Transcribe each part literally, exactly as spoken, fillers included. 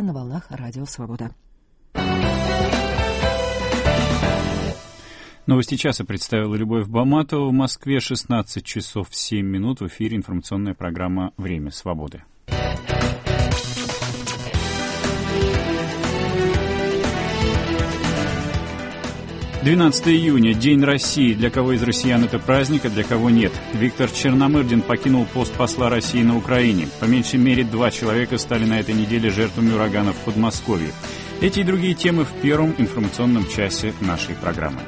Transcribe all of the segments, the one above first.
на волнах Радио Свобода. Новости часа представила Любовь Баматова. В Москве шестнадцать часов семь минут. В эфире информационная программа «Время свободы». двенадцатого июня, День России. Для кого из россиян это праздник, а для кого нет. Виктор Черномырдин покинул пост посла России на Украине. По меньшей мере два человека стали на этой неделе жертвами ураганов в Подмосковье. Эти и другие темы в первом информационном часе нашей программы.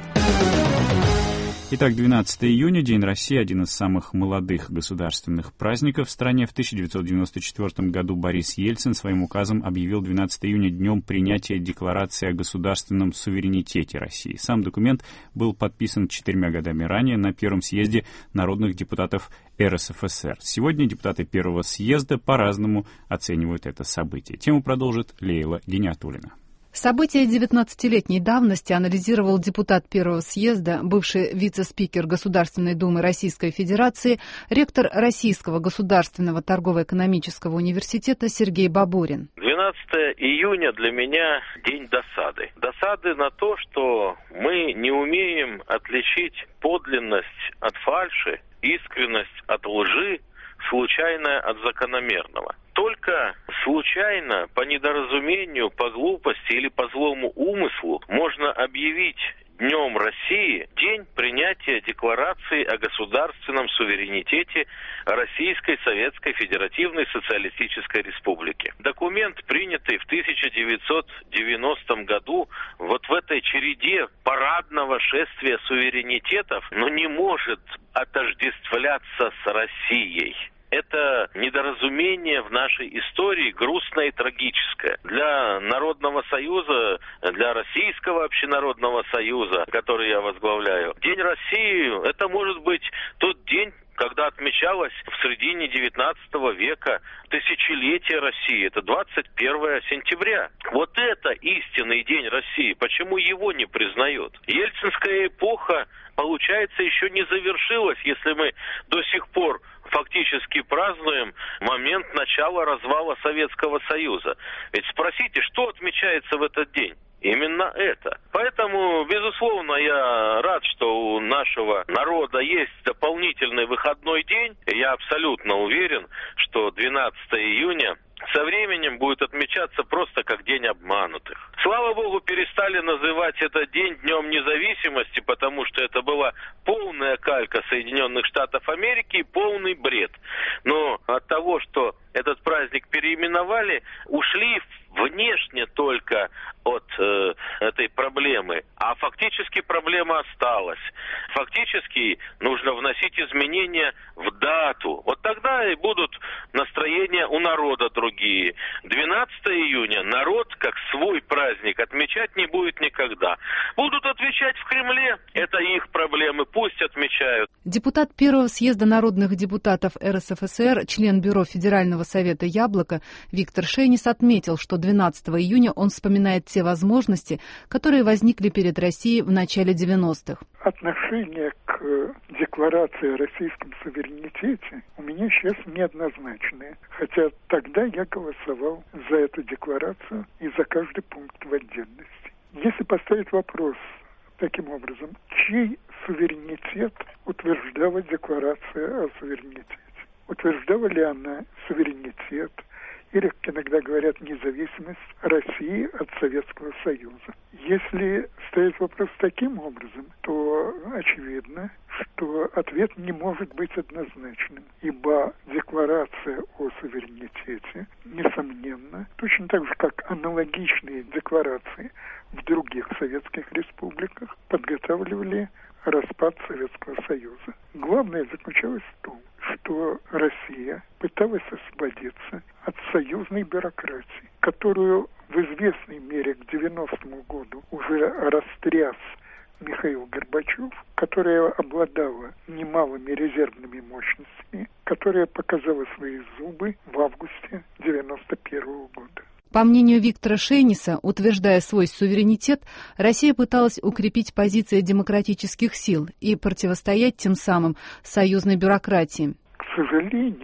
Итак, двенадцатого июня, День России, один из самых молодых государственных праздников в стране. В тысяча девятьсот девяносто четвёртом году Борис Ельцин своим указом объявил двенадцатого июня днем принятия Декларации о государственном суверенитете России. Сам документ был подписан четырьмя годами ранее на Первом съезде народных депутатов эр эс эф эс эр. Сегодня депутаты Первого съезда по-разному оценивают это событие. Тему продолжит Лейла Гиниатуллина. События девятнадцатилетней давности анализировал депутат Первого съезда, бывший вице-спикер Государственной Думы Российской Федерации, ректор Российского государственного торгово-экономического университета Сергей Бабурин. двенадцатого июня для меня день досады. Досады на то, что мы не умеем отличить подлинность от фальши, искренность от лжи, случайное от закономерного. Только случайно, по недоразумению, по глупости или по злому умыслу можно объявить Днем России день принятия Декларации о государственном суверенитете Российской Советской Федеративной Социалистической Республики. Документ, принятый в тысяча девятьсот девяностом году, вот в этой череде парадного шествия суверенитетов, но не может отождествляться с Россией. Это недоразумение в нашей истории грустное и трагическое. Для Народного Союза, для Российского общенародного союза, который я возглавляю, День России – это может быть тот день, когда отмечалось в середине девятнадцатого века тысячелетие России. Это двадцать первого сентября. Вот это истинный День России. Почему его не признают? Ельцинская эпоха, получается, еще не завершилась, если мы до сих пор фактически празднуем момент начала развала Советского Союза. Ведь спросите, что отмечается в этот день? Именно это. Поэтому, безусловно, я рад, что у нашего народа есть дополнительный выходной день. Я абсолютно уверен, что двенадцатого июня со временем будет отмечаться просто как День обманутых. Слава Богу, перестали называть этот день Днем независимости, потому что это была полная калька Соединенных Штатов Америки и полный бред. Но от того, что этот праздник переименовали, ушли внешне только от э, этой проблемы, а фактически проблема осталась. Фактически нужно вносить изменения в дату. Вот тогда и будут настроения у народа другие. двенадцатого июня народ как свой праздник отмечать не будет никогда. Будут отвечать в Кремле, это их проблемы, пусть отмечают. Депутат Первого съезда народных депутатов эр эс эф эс эр, член Бюро Федерального совета «Яблоко» Виктор Шейнис отметил, что двенадцатого июня он вспоминает те возможности, которые возникли перед Россией в начале девяностых. Отношение к декларации о российском суверенитете у меня сейчас неоднозначное. Хотя тогда я голосовал за эту декларацию и за каждый пункт в отдельности. Если поставить вопрос таким образом, чей суверенитет утверждала декларация о суверенитете? Утверждала ли она суверенитет, или, как иногда говорят, независимость России от Советского Союза? Если ставить вопрос таким образом, то очевидно, что ответ не может быть однозначным, ибо декларация о суверенитете, несомненно, точно так же, как аналогичные декларации в других советских республиках, подготавливали распад Советского Союза. Главное заключалось в том, что Россия пыталась освободиться от союзной бюрократии, которую в известной мере к девяностому году уже растряс Михаил Горбачев, которая обладала немалыми резервными мощностями, которая показала свои зубы в августе девяносто первого года. По мнению Виктора Шейниса, утверждая свой суверенитет, Россия пыталась укрепить позиции демократических сил и противостоять тем самым союзной бюрократии. К сожалению,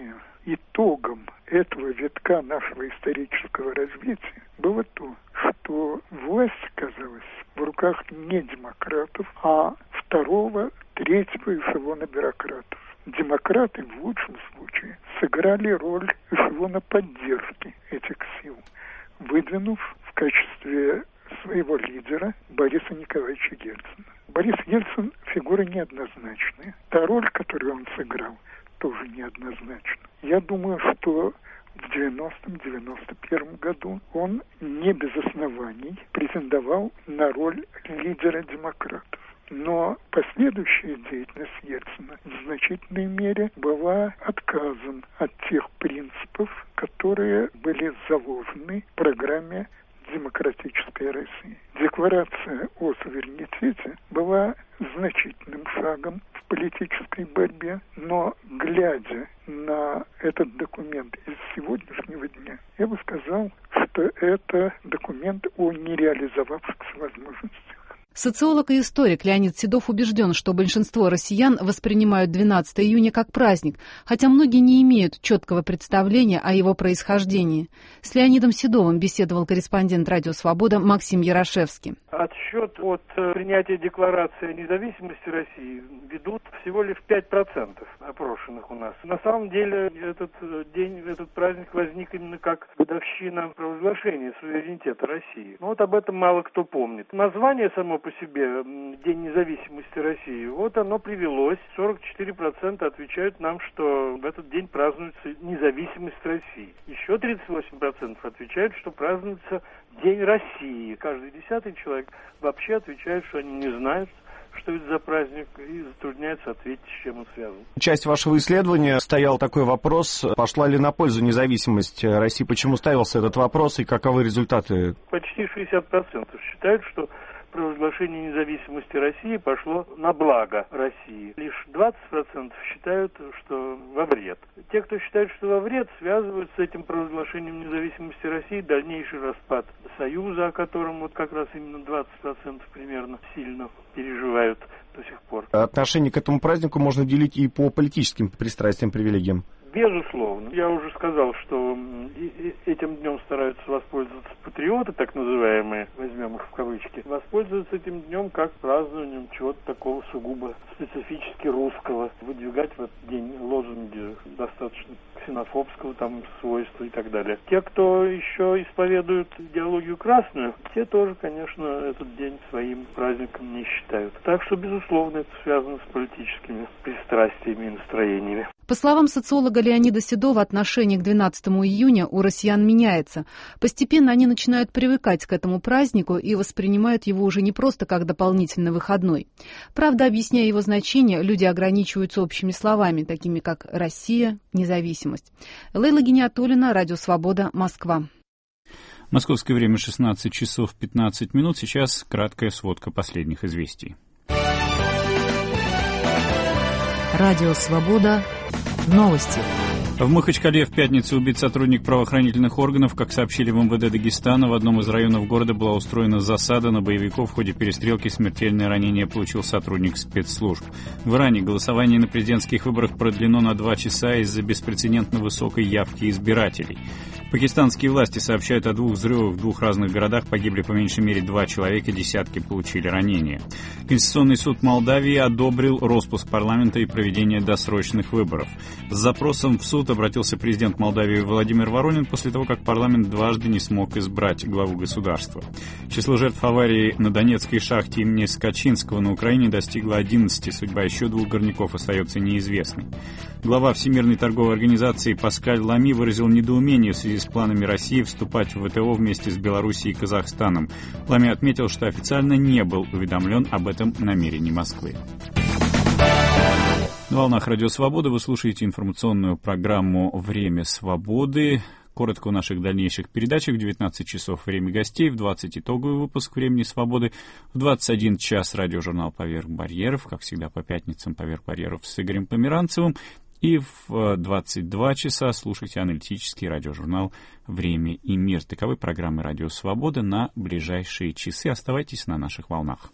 итогом этого витка нашего исторического развития было то, что власть оказалась в руках не демократов, а второго, третьего эшелона бюрократов. Демократы в лучшем случае сыграли роль эшелона поддержки этих сил, выдвинув в качестве своего лидера Бориса Николаевича Ельцина. Борис Ельцин фигура неоднозначная. Та роль, которую он сыграл, тоже неоднозначна. Я думаю, что в девяностом — девяносто первом году он не без оснований претендовал на роль лидера демократов. Но последующая деятельность Ельцина в значительной мере была отказом от тех принципов, которые были заложены в программе демократической России. Декларация о суверенитете была значительным шагом в политической борьбе, но, глядя на этот документ из сегодняшнего дня, я бы сказал, что это документ о нереализовавшихся возможностях. Социолог и историк Леонид Седов убежден, что большинство россиян воспринимают двенадцатое июня как праздник, хотя многие не имеют четкого представления о его происхождении. С Леонидом Седовым беседовал корреспондент «Радио Свобода» Максим Ярошевский. Отсчет от принятия Декларации о независимости России ведут всего лишь пять процентов опрошенных у нас. На самом деле этот день, этот праздник возник именно как годовщина провозглашения суверенитета России. Но вот об этом мало кто помнит. Название само по себе День независимости России, вот оно привелось. сорок четыре процента отвечают нам, что в этот день празднуется независимость России. Еще тридцать восемь процентов отвечают, что празднуется День России. Каждый десятый человек вообще отвечает, что они не знают, что это за праздник, и затрудняется ответить, с чем он связан. Часть вашего исследования стоял такой вопрос, пошла ли на пользу независимость России? Почему ставился этот вопрос и каковы результаты? Почти шестьдесят процентов считают, что провозглашение независимости России пошло на благо России. Лишь двадцать процентов считают, что во вред. Те, кто считает, что во вред, связывают с этим провозглашением независимости России дальнейший распад Союза, о котором вот как раз именно двадцать процентов примерно сильно переживают до сих пор. Отношение к этому празднику можно делить и по политическим пристрастиям, привилегиям. Безусловно. Я уже сказал, что этим днем стараются воспользоваться патриоты, так называемые, возьмем их в кавычки, воспользоваться этим днем как празднованием чего-то такого сугубо специфически русского, выдвигать в этот день лозунги достаточно ксенофобского там свойства и так далее. Те, кто еще исповедуют идеологию красную, те тоже, конечно, этот день своим праздником не считают. Так что, безусловно, это связано с политическими пристрастиями и настроениями. По словам социолога Леонида Седова, отношение к двенадцатому июня у россиян меняется. Постепенно они начинают привыкать к этому празднику и воспринимают его уже не просто как дополнительный выходной. Правда, объясняя его значение, люди ограничиваются общими словами, такими как «Россия», «независимость». Лейла Гиниатуллина, Радио Свобода, Москва. Московское время шестнадцать часов пятнадцать минут. Сейчас краткая сводка последних известий. Радио Свобода. Новости. В Махачкале в пятницу убит сотрудник правоохранительных органов. Как сообщили в эм вэ дэ Дагестана, в одном из районов города была устроена засада на боевиков. В ходе перестрелки смертельное ранение получил сотрудник спецслужб. В Иране голосование на президентских выборах продлено на два часа из-за беспрецедентно высокой явки избирателей. Пакистанские власти сообщают о двух взрывах в двух разных городах. Погибли по меньшей мере два человека, десятки получили ранения. Конституционный суд Молдавии одобрил распуск парламента и проведение досрочных выборов. С запросом в суд обратился президент Молдавии Владимир Воронин после того, как парламент дважды не смог избрать главу государства. Число жертв аварии на Донецкой шахте имени Скачинского на Украине достигло одиннадцати. Судьба еще двух горняков остается неизвестной. Глава Всемирной торговой организации Паскаль Лами выразил недоумение в связи с планами России вступать в вэ тэ о вместе с Белоруссией и Казахстаном. Лами отметил, что официально не был уведомлен об этом намерении Москвы. На волнах Радио Свобода вы слушаете информационную программу «Время свободы». Коротко о наших дальнейших передачах. В девятнадцать часов время гостей, в двадцать итоговый выпуск «Времени свободы», в двадцать один час радиожурнал «Поверх барьеров», как всегда по пятницам «Поверх барьеров» с Игорем Померанцевым. И в двадцать два часа слушайте аналитический радиожурнал «Время и мир». Таковы программы «Радио Свобода» на ближайшие часы. Оставайтесь на наших волнах.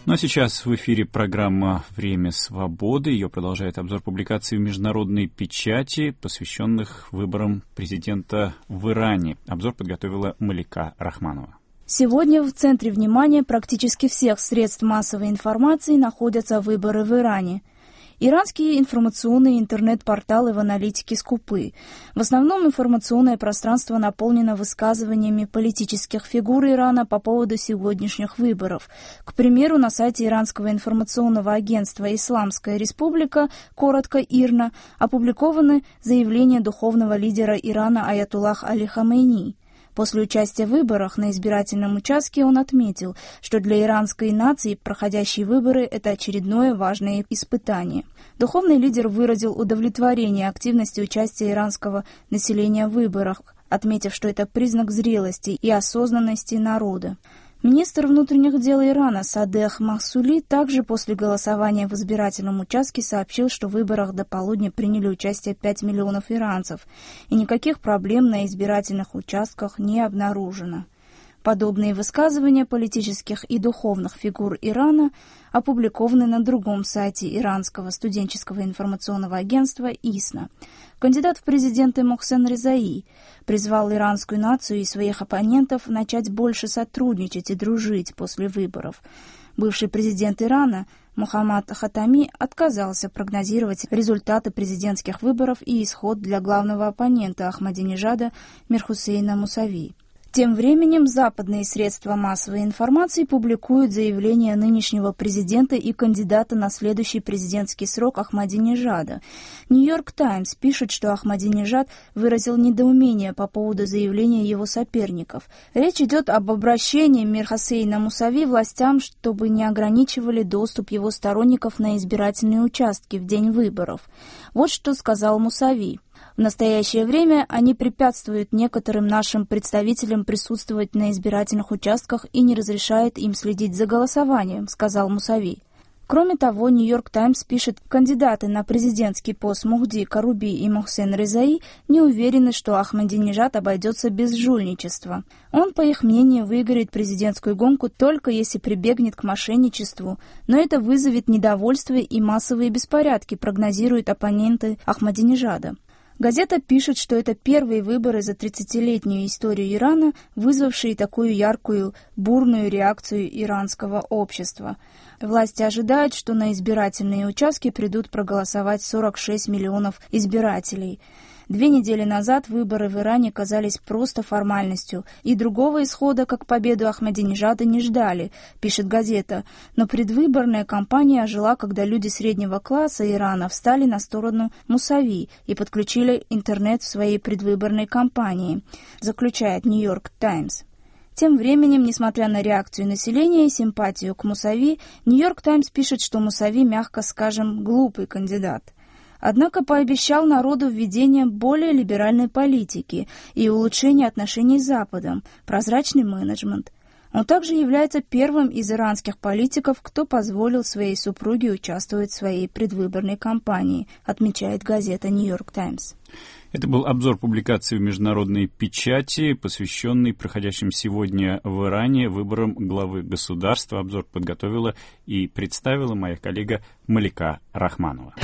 Ну а сейчас в эфире программа «Время свободы». Ее продолжает обзор публикаций в международной печати, посвященных выборам президента в Иране. Обзор подготовила Малика Рахманова. Сегодня в центре внимания практически всех средств массовой информации находятся выборы в Иране. Иранские информационные интернет-порталы в аналитике скупы. В основном информационное пространство наполнено высказываниями политических фигур Ирана по поводу сегодняшних выборов. К примеру, на сайте иранского информационного агентства «Исламская республика», коротко ИРНА, опубликованы заявления духовного лидера Ирана Аятуллах Али Хамейни. После участия в выборах на избирательном участке он отметил, что для иранской нации проходящие выборы – это очередное важное испытание. Духовный лидер выразил удовлетворение активности участия иранского населения в выборах, отметив, что это признак зрелости и осознанности народа. Министр внутренних дел Ирана Садех Махсули также после голосования в избирательном участке сообщил, что в выборах до полудня приняли участие пять миллионов иранцев, и никаких проблем на избирательных участках не обнаружено. Подобные высказывания политических и духовных фигур Ирана опубликованы на другом сайте иранского студенческого информационного агентства ИСНА. Кандидат в президенты Мохсен Резаи призвал иранскую нацию и своих оппонентов начать больше сотрудничать и дружить после выборов. Бывший президент Ирана Мухаммад Хатами отказался прогнозировать результаты президентских выборов и исход для главного оппонента Ахмадинежада Мирхусейна Мусави. Тем временем западные средства массовой информации публикуют заявление нынешнего президента и кандидата на следующий президентский срок Ахмадинежада. «Нью-Йорк Таймс» пишет, что Ахмадинежад выразил недоумение по поводу заявления его соперников. Речь идет об обращении Мирхусейна Мусави властям, чтобы не ограничивали доступ его сторонников на избирательные участки в день выборов. Вот что сказал Мусави. В настоящее время они препятствуют некоторым нашим представителям присутствовать на избирательных участках и не разрешают им следить за голосованием, сказал Мусави. Кроме того, «Нью-Йорк Таймс» пишет, кандидаты на президентский пост Мухди Каруби и Мохсен Резаи не уверены, что Ахмадинежад обойдется без жульничества. Он, по их мнению, выиграет президентскую гонку только если прибегнет к мошенничеству, но это вызовет недовольство и массовые беспорядки, прогнозируют оппоненты Ахмадинежада. Газета пишет, что это первые выборы за тридцатилетнюю историю Ирана, вызвавшие такую яркую, бурную реакцию иранского общества. Власти ожидают, что на избирательные участки придут проголосовать сорок шесть миллионов избирателей. Две недели назад выборы в Иране казались просто формальностью, и другого исхода, как победу Ахмадинежада, не ждали, пишет газета. Но предвыборная кампания ожила, когда люди среднего класса Ирана встали на сторону Мусави и подключили интернет в своей предвыборной кампании, заключает «Нью-Йорк Таймс». Тем временем, несмотря на реакцию населения и симпатию к Мусави, «Нью-Йорк Таймс» пишет, что Мусави, мягко скажем, глупый кандидат. Однако пообещал народу введение более либеральной политики и улучшение отношений с Западом, прозрачный менеджмент. Он также является первым из иранских политиков, кто позволил своей супруге участвовать в своей предвыборной кампании, отмечает газета «Нью-Йорк Таймс». Это был обзор публикаций в международной печати, посвященный проходящим сегодня в Иране выборам главы государства. Обзор подготовила и представила моя коллега Малика Рахманова.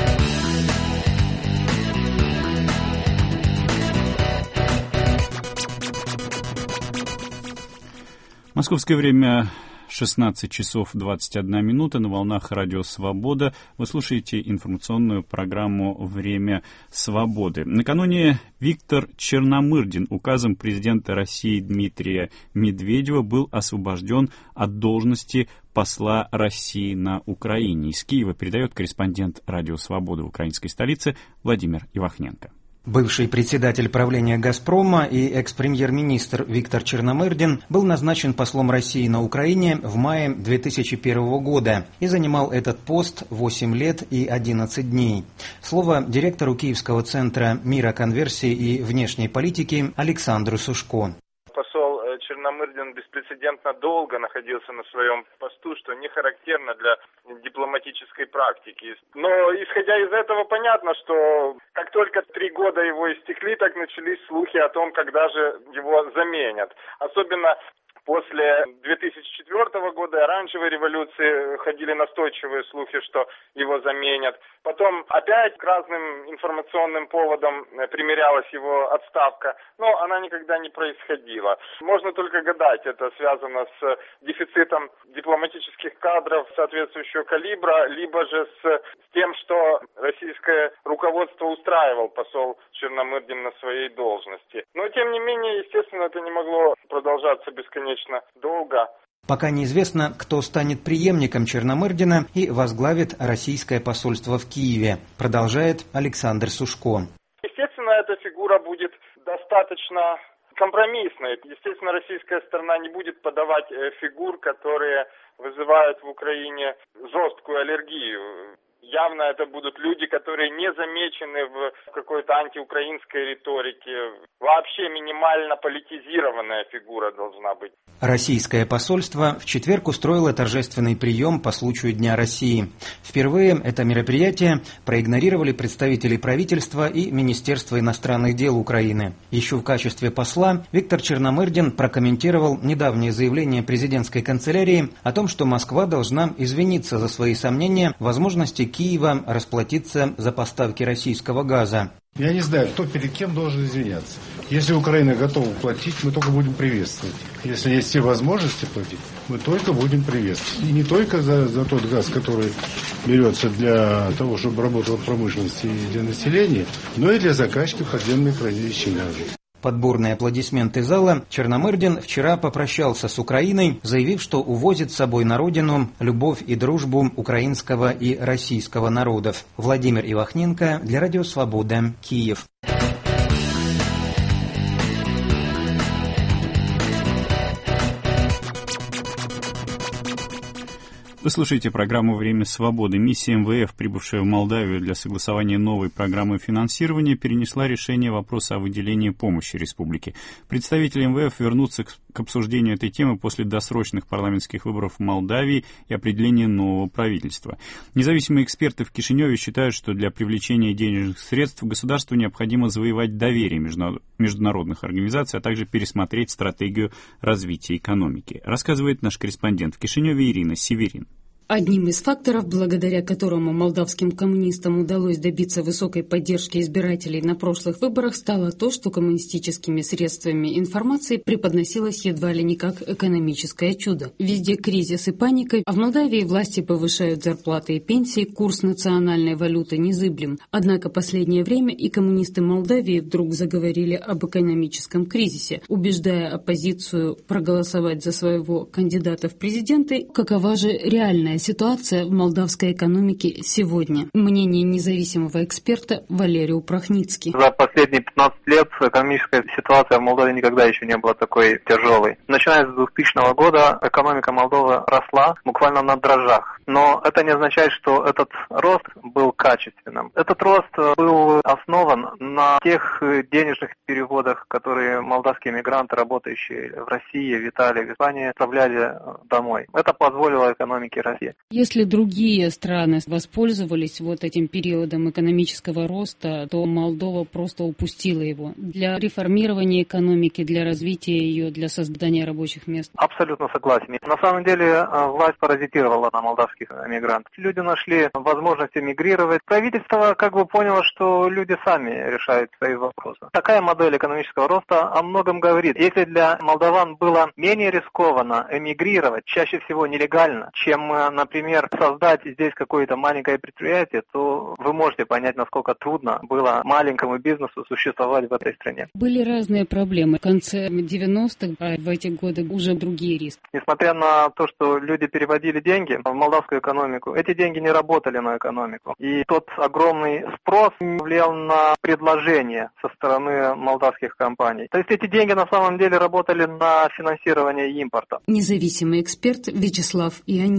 Московское время шестнадцать часов двадцать одна минута. На волнах радио «Свобода» вы слушаете информационную программу «Время свободы». Накануне Виктор Черномырдин указом президента России Дмитрия Медведева был освобожден от должности посла России на Украине. Из Киева передает корреспондент радио «Свобода» в украинской столице Владимир Ивахненко. Бывший председатель правления «Газпрома» и экс-премьер-министр Виктор Черномырдин был назначен послом России на Украине в мае две тысячи первого года и занимал этот пост восемь лет и одиннадцать дней. Слово директору Киевского центра мира, конверсии и внешней политики Александру Сушко. Посол Черномырдин беспрецедентно долго находился на своем посту, что не характерно для дипломатической практики. Но исходя из этого понятно, что как только три года его истекли, так начались слухи о том, когда же его заменят. Особенно После две тысячи четвёртого года, оранжевой революции, ходили настойчивые слухи, что его заменят. Потом опять к разным информационным поводам примерялась его отставка, но она никогда не происходила. Можно только гадать, это связано с дефицитом дипломатических кадров соответствующего калибра, либо же с, с тем, что российское руководство устраивал посол Черномырдин на своей должности. Но, тем не менее, естественно, это не могло продолжаться бесконечно долго. Пока неизвестно, кто станет преемником Черномырдина и возглавит российское посольство в Киеве, продолжает Александр Сушко. Естественно, эта фигура будет достаточно компромиссной. Естественно, российская сторона не будет подавать фигур, которые вызывают в Украине жесткую аллергию. Явно это будут люди, которые не замечены в какой-то антиукраинской риторике. Вообще минимально политизированная фигура должна быть. Российское посольство в четверг устроило торжественный прием по случаю Дня России. Впервые это мероприятие проигнорировали представители правительства и Министерства иностранных дел Украины. Еще в качестве посла Виктор Черномырдин прокомментировал недавнее заявление президентской канцелярии о том, что Москва должна извиниться за свои сомнения в возможности Киева расплатиться за поставки российского газа. Я не знаю, кто перед кем должен извиняться. Если Украина готова платить, мы только будем приветствовать. Если есть все возможности платить, мы только будем приветствовать. И не только за, за тот газ, который берется для того, чтобы работала промышленность и для населения, но и для закачки подземных хранилищ газа. Под бурные аплодисменты зала Черномырдин вчера попрощался с Украиной, заявив, что увозит с собой на родину любовь и дружбу украинского и российского народов. Владимир Ивахненко для Радио Свобода, Киев. Вы слушаете программу «Время свободы». Миссия эм вэ эф, прибывшая в Молдавию для согласования новой программы финансирования, перенесла решение вопроса о выделении помощи республике. Представители эм вэ эф вернутся к, к обсуждению этой темы после досрочных парламентских выборов в Молдавии и определения нового правительства. Независимые эксперты в Кишиневе считают, что для привлечения денежных средств государству необходимо завоевать доверие международных организаций, а также пересмотреть стратегию развития экономики. Рассказывает наш корреспондент в Кишиневе Ирина Северин. Одним из факторов, благодаря которому молдавским коммунистам удалось добиться высокой поддержки избирателей на прошлых выборах, стало то, что коммунистическими средствами информации преподносилось едва ли не как экономическое чудо. Везде кризис и паника, а в Молдавии власти повышают зарплаты и пенсии, курс национальной валюты незыблем. Однако последнее время и коммунисты Молдавии вдруг заговорили об экономическом кризисе, убеждая оппозицию проголосовать за своего кандидата в президенты. Какова же реальная ситуация в молдавской экономике сегодня? Мнение независимого эксперта Валерия Упрахницкий. За последние пятнадцать лет экономическая ситуация в Молдове никогда еще не была такой тяжелой. Начиная с двухтысячного года экономика Молдовы росла буквально на дрожжах. Но это не означает, что этот рост был качественным. Этот рост был основан на тех денежных переводах, которые молдавские мигранты, работающие в России, в Италии, в Испании, отправляли домой. Это позволило экономике расти. Если другие страны воспользовались вот этим периодом экономического роста, то Молдова просто упустила его. Для реформирования экономики, для развития ее, для создания рабочих мест. Абсолютно согласен. На самом деле власть паразитировала на молдавских мигрантах. Люди нашли возможность эмигрировать. Правительство как бы поняло, что люди сами решают свои вопросы. Такая модель экономического роста о многом говорит. Если для молдаван было менее рискованно эмигрировать, чаще всего нелегально, чем, например, создать здесь какое-то маленькое предприятие, то вы можете понять, насколько трудно было маленькому бизнесу существовать в этой стране. Были разные проблемы. В конце девяностых, а в эти годы уже другие риски. Несмотря на то, что люди переводили деньги в молдавскую экономику, эти деньги не работали на экономику. И тот огромный спрос влиял на предложение со стороны молдавских компаний. То есть эти деньги на самом деле работали на финансирование импорта. Независимый эксперт Вячеслав Ионица.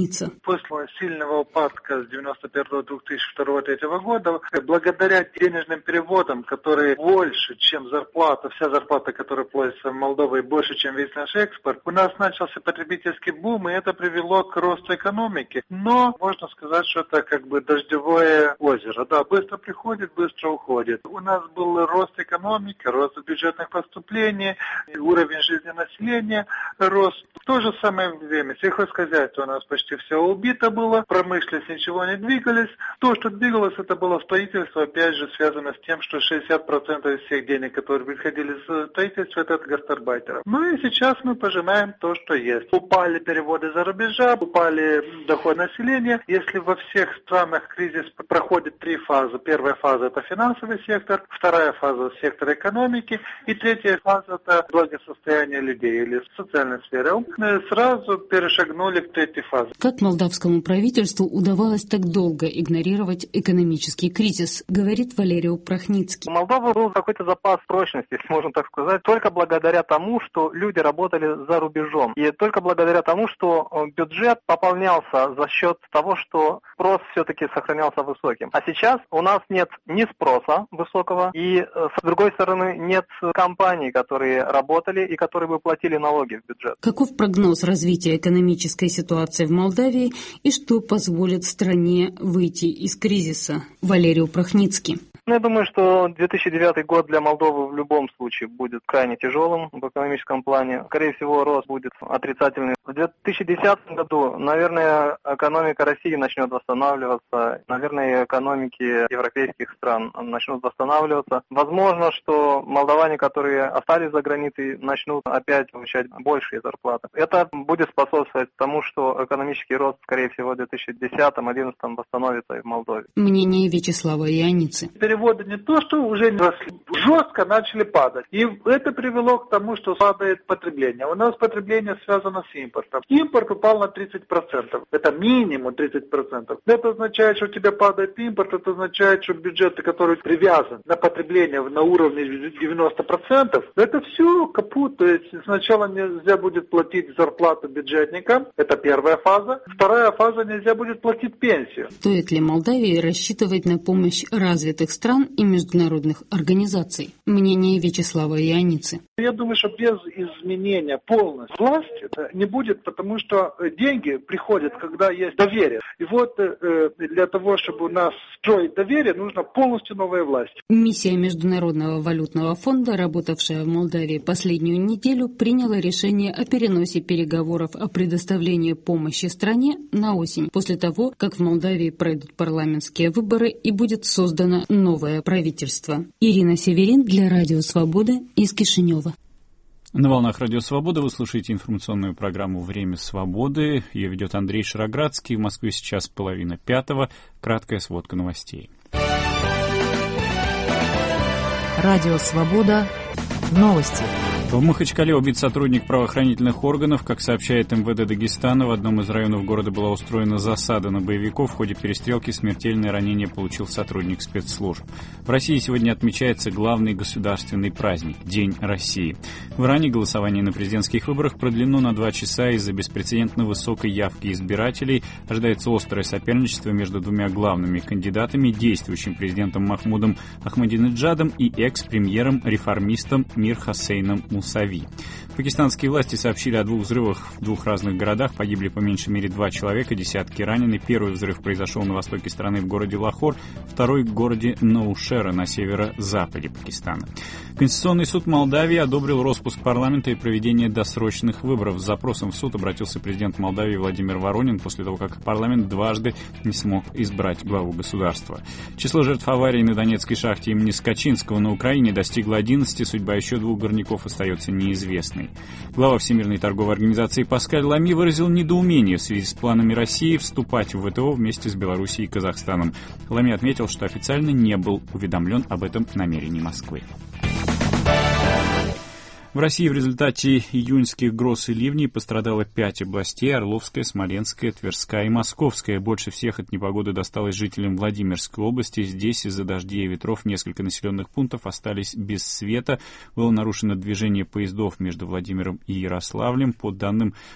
после сильного упадка с девяносто первого, две тысячи второго, две тысячи третьего года, благодаря денежным переводам, которые больше, чем зарплата, вся зарплата, которая платится в Молдове, больше, чем весь наш экспорт, у нас начался потребительский бум, и это привело к росту экономики. Но можно сказать, что это как бы дождевое озеро. Да, быстро приходит, быстро уходит. У нас был рост экономики, рост бюджетных поступлений, уровень жизни населения рос. В то же самое время сельхозхозяйство у нас почти все убито было, промышленность ничего не двигались. То, что двигалось, это было строительство, опять же, связано с тем, что шестьдесят процентов из всех денег, которые приходили с строительства, это от гастарбайтеров. Ну и сейчас мы пожинаем то, что есть. Упали переводы за рубежа, упали доход населения. Если во всех странах кризис проходит три фазы. Первая фаза – это финансовый сектор, вторая фаза – сектор экономики, и третья фаза – это благосостояние людей или социальная сфера. Мы сразу перешагнули к третьей фазе. Как молдавскому правительству удавалось так долго игнорировать экономический кризис, говорит Валерий Прохницкий. У Молдовы был какой-то запас прочности, если можно так сказать, только благодаря тому, что люди работали за рубежом. И только благодаря тому, что бюджет пополнялся за счет того, что спрос все-таки сохранялся высоким. А сейчас у нас нет ни спроса высокого, и с другой стороны нет компаний, которые работали и которые бы платили налоги в бюджет. Каков прогноз развития экономической ситуации в Молдавии и что позволит стране выйти из кризиса? Валерий Прохницкий. Ну, я думаю, что две тысячи девятый год для Молдовы в любом случае будет крайне тяжелым в экономическом плане. Скорее всего, рост будет отрицательный. В две тысячи десятом году, наверное, экономика России начнет восстанавливаться. Наверное, экономики европейских стран начнут восстанавливаться. Возможно, что молдаване, которые остались за границей, начнут опять получать большие зарплаты. Это будет способствовать тому, что экономический рост, скорее всего, в две тысячи десятом — две тысячи одиннадцатом восстановится и в Молдове. Мнение Вячеслава Ионицы. Переводы не то, что уже росли, жестко начали падать. И это привело к тому, что падает потребление. У нас потребление связано с импортом. Импорт упал на тридцать процентов. Это минимум тридцать процентов. Это означает, что у тебя падает импорт, это означает, что бюджеты, которые привязаны на потребление на уровне девяносто процентов, это все капут. То есть сначала нельзя будет платить зарплату бюджетникам, это первая фаза. Вторая фаза, нельзя будет платить пенсию. Стоит ли Молдавии рассчитывать на помощь развитых стран и международных организаций? Мнение Вячеслава Ионицы. Я думаю, что без изменения полностью власти не будет, потому что деньги приходят, когда есть доверие. И вот для того, чтобы у нас строить доверие, нужна полностью новая власть. Миссия Международного валютного фонда, работавшая в Молдавии последнюю неделю, приняла решение о переносе переговоров о предоставлении помощи стране на осень, после того, как в Молдавии пройдут парламентские выборы и будет создано новое правительство. Ирина Северин для Радио Свобода из Кишинева. На волнах Радио Свобода вы слушаете информационную программу «Время свободы». Ее ведет Андрей Шароградский. В Москве сейчас половина пятого. Краткая сводка новостей. Радио Свобода. Новости. В Махачкале убит сотрудник правоохранительных органов. Как сообщает эм вэ дэ Дагестана, в одном из районов города была устроена засада на боевиков. В ходе перестрелки смертельное ранение получил сотрудник спецслужб. В России сегодня отмечается главный государственный праздник – День России. В Иране голосование на президентских выборах продлено на два часа из-за беспрецедентно высокой явки избирателей. Ожидается острое соперничество между двумя главными кандидатами – действующим президентом Махмудом Ахмадинеджадом и экс-премьером-реформистом Мир Хосейном Мусави. Пакистанские власти сообщили о двух взрывах в двух разных городах. Погибли по меньшей мере два человека, десятки ранены. Первый взрыв произошел на востоке страны в городе Лахор, второй в городе Наушера на северо-западе Пакистана. Конституционный суд Молдавии одобрил распуск парламента и проведение досрочных выборов. С запросом в суд обратился президент Молдавии Владимир Воронин после того, как парламент дважды не смог избрать главу государства. Число жертв аварии на Донецкой шахте имени Скачинского на Украине достигло одиннадцати, судьба еще двух горняков остается неизвестной. Глава Всемирной торговой организации Паскаль Лами выразил недоумение в связи с планами России вступать в вэ тэ о вместе с Белоруссией и Казахстаном. Лами отметил, что официально не был уведомлен об этом намерении Москвы. В России в результате июньских гроз и ливней пострадало пять областей – Орловская, Смоленская, Тверская и Московская. Больше всех от непогоды досталось жителям Владимирской области. Здесь из-за дождей и ветров несколько населенных пунктов остались без света. Было нарушено движение поездов между Владимиром и Ярославлем. По данным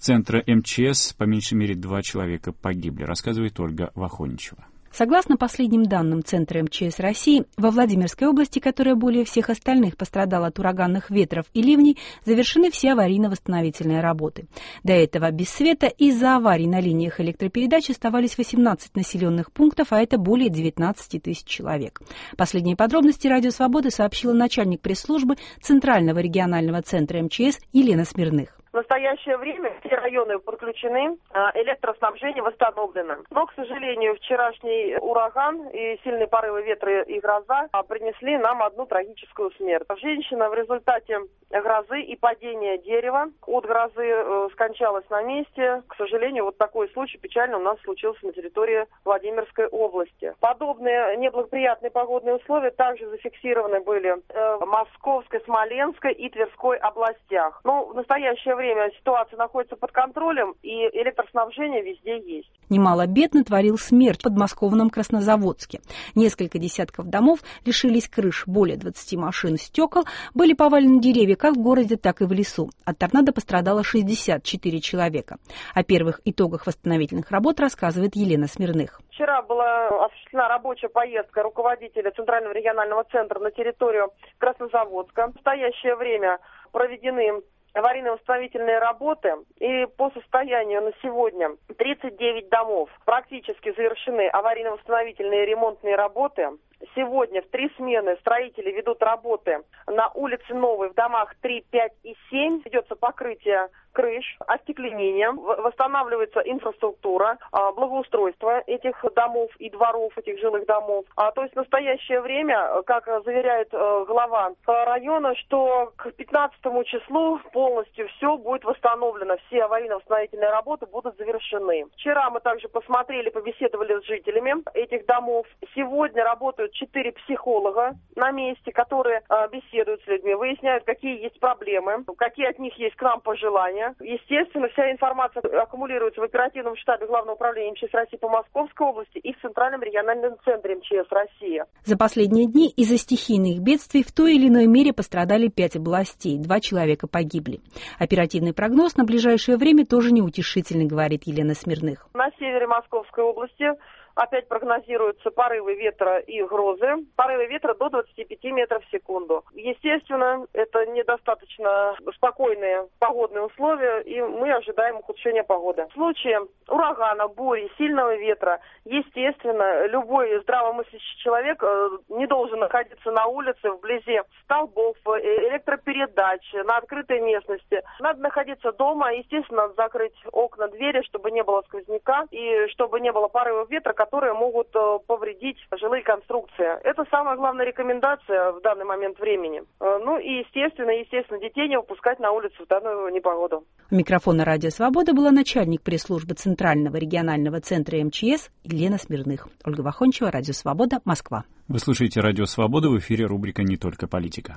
центра эм че эс по меньшей мере два человека погибли, рассказывает Ольга Вахоничева. Согласно последним данным Центра эм че эс России, во Владимирской области, которая более всех остальных пострадала от ураганных ветров и ливней, завершены все аварийно-восстановительные работы. До этого без света из-за аварий на линиях электропередач оставались восемнадцать населенных пунктов, а это более девятнадцать тысяч человек. Последние подробности «Радио Свобода» сообщила начальник пресс-службы Центрального регионального центра эм че эс Елена Смирных. В настоящее время все районы подключены, электроснабжение восстановлено. Но, к сожалению, вчерашний ураган и сильные порывы ветра и гроза принесли нам одну трагическую смерть. Женщина в результате грозы и падения дерева от грозы скончалась на месте. К сожалению, вот такой случай печально у нас случился на территории Владимирской области. Подобные неблагоприятные погодные условия также зафиксированы были в Московской, Смоленской и Тверской областях. Но в настоящее время время ситуация находится под контролем, и электроснабжение везде есть. Немало бед натворил смерч в подмосковном Краснозаводске. Несколько десятков домов лишились крыш, более двадцати машин, стекол, были повалены деревья как в городе, так и в лесу. От торнадо пострадало шестьдесят четыре человека. О первых итогах восстановительных работ рассказывает Елена Смирных. Вчера была осуществлена рабочая поездка руководителя Центрального регионального центра на территорию Краснозаводска. В настоящее время проведены аварийно-восстановительные работы, и по состоянию на сегодня тридцать девять домов практически завершены аварийно-восстановительные ремонтные работы. Сегодня в три смены строители ведут работы на улице Новой в домах три, пять и семь. Ведется покрытие крыш, остекление, восстанавливается инфраструктура, благоустройство этих домов и дворов, этих жилых домов. А, то есть в настоящее время, как заверяет глава района, что к пятнадцатому числу полностью все будет восстановлено, все аварийно-восстановительные работы будут завершены. Вчера мы также посмотрели, побеседовали с жителями этих домов. Сегодня работают четыре психолога на месте, которые а, беседуют с людьми, выясняют, какие есть проблемы, какие от них есть к нам пожелания. Естественно, вся информация аккумулируется в оперативном штабе Главного управления эм че эс России по Московской области и в Центральном региональном центре эм че эс России. За последние дни из-за стихийных бедствий в той или иной мере пострадали пять областей, два человека погибли. Оперативный прогноз на ближайшее время тоже неутешительный, говорит Елена Смирных. На севере Московской области опять прогнозируются порывы ветра и грозы. Порывы ветра до двадцати пяти метров в секунду. Естественно, это недостаточно спокойные погодные условия, и мы ожидаем ухудшения погоды. В случае урагана, бури, сильного ветра, естественно, любой здравомыслящий человек не должен находиться на улице вблизи столбов, электропередач, на открытой местности. Надо находиться дома, естественно, надо закрыть окна, двери, чтобы не было сквозняка и чтобы не было порывов ветра, которые могут повредить жилые конструкции. Это самая главная рекомендация в данный момент времени. Ну и естественно, естественно, детей не выпускать на улицу в данную непогоду. У микрофона «Радио Свобода» была начальник пресс-службы Центрального регионального центра эм че эс Елена Смирных. Ольга Вахоничева, «Радио Свобода», Москва. Вы слушаете «Радио Свобода», в эфире рубрика «Не только политика».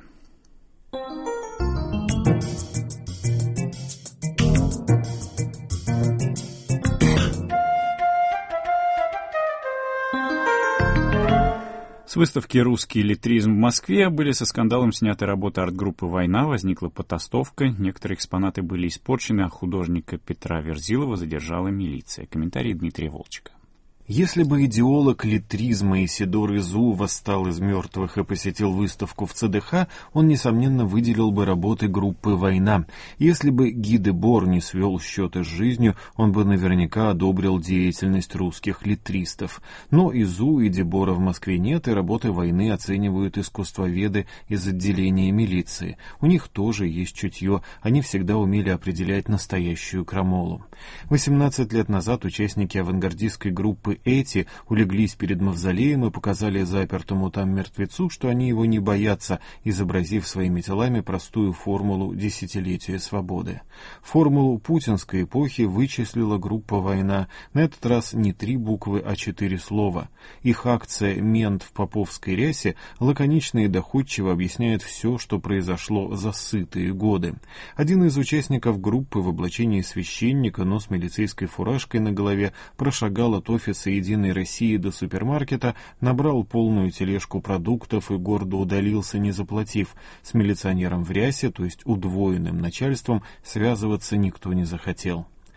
С выставки «Русский литризм» в Москве были со скандалом сняты работы арт-группы «Война», возникла потасовка, некоторые экспонаты были испорчены, а художника Петра Верзилова задержала милиция. Комментарий Дмитрия Волчика. Если бы идеолог литризма Исидор Изу восстал из мертвых и посетил выставку в цэ дэ ха, он, несомненно, выделил бы работы группы «Война». Если бы Ги Дебор не свел счеты с жизнью, он бы наверняка одобрил деятельность русских литристов. Но Изу и Дебора в Москве нет, и работы «Войны» оценивают искусствоведы из отделения милиции. У них тоже есть чутье, они всегда умели определять настоящую крамолу. восемнадцать лет назад участники авангардистской группы эти улеглись перед мавзолеем и показали запертому там мертвецу, что они его не боятся, изобразив своими телами простую формулу десятилетия свободы. Формулу путинской эпохи вычислила группа «Война». На этот раз не три буквы, а четыре слова. Их акция «Мент в поповской рясе» лаконично и доходчиво объясняет все, что произошло за сытые годы. Один из участников группы в облачении священника, но с милицейской фуражкой на голове, прошагал от офиса «Единой России» до супермаркета, набрал полную тележку продуктов и гордо удалился, не заплатив. С милиционером в рясе, то есть удвоенным начальством, связываться никто не захотел.